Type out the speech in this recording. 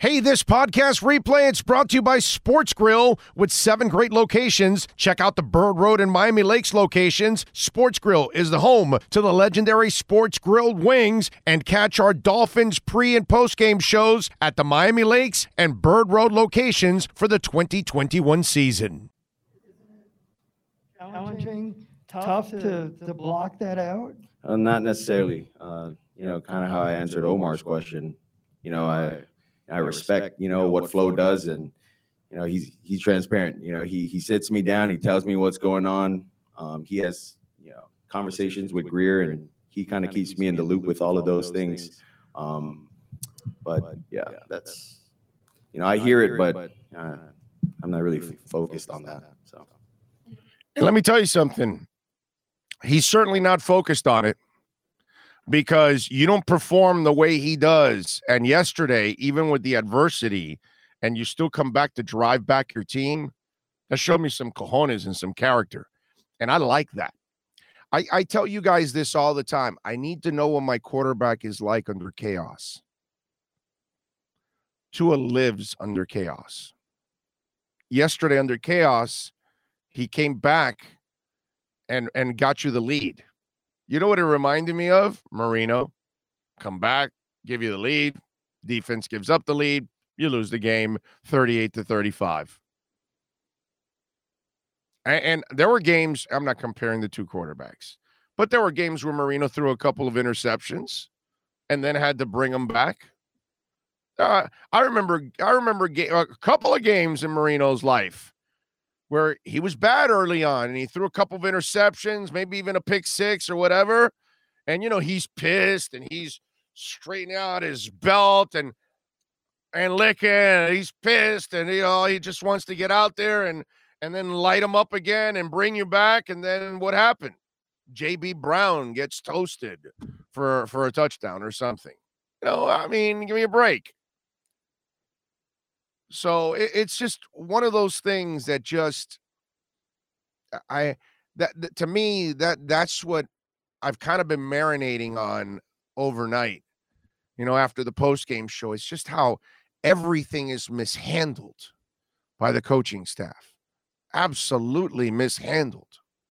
Hey, this podcast replay, it's brought to you by Sports Grill with 7 great locations. Check out the Bird Road and Miami Lakes locations. Sports Grill is the home to the legendary Sports Grilled Wings, and catch our Dolphins pre- and post-game shows at the Miami Lakes and Bird Road locations for the 2021 season. Challenging, tough to block that out? Not necessarily. Kind of how I answered Omar's question. I respect, what Flo does, and he's transparent. He sits me down, he tells me what's going on. He has conversations with Greer, and he kind of keeps me in the loop with all of those things. But yeah, that's I hear it, but I'm not really focused on that. So Let me tell you something. He's certainly not focused on it, because you don't perform the way he does. And yesterday, even with the adversity, and you still come back to drive back your team, that showed me some cojones and some character. And I like that. I tell you guys this all the time. I need to know what my quarterback is like under chaos. Tua lives under chaos. Yesterday under chaos, he came back and got you the lead. You know what it reminded me of? Marino. Come back, give you the lead. Defense gives up the lead. You lose the game 38-35. And there were games, I'm not comparing the two quarterbacks, but there were games where Marino threw a couple of interceptions and then had to bring them back. I remember a couple of games in Marino's life where he was bad early on and he threw a couple of interceptions, maybe even a pick six or whatever. And, he's pissed and he's straightening out his belt and licking, and he's pissed, and, he just wants to get out there and then light him up again and bring you back. And then what happened? J.B. Brown gets toasted for a touchdown or something. Give me a break. So it's just one of those things that just to me, that's what I've kind of been marinating on overnight, after the post-game show. It's just how everything is mishandled by the coaching staff. Absolutely mishandled.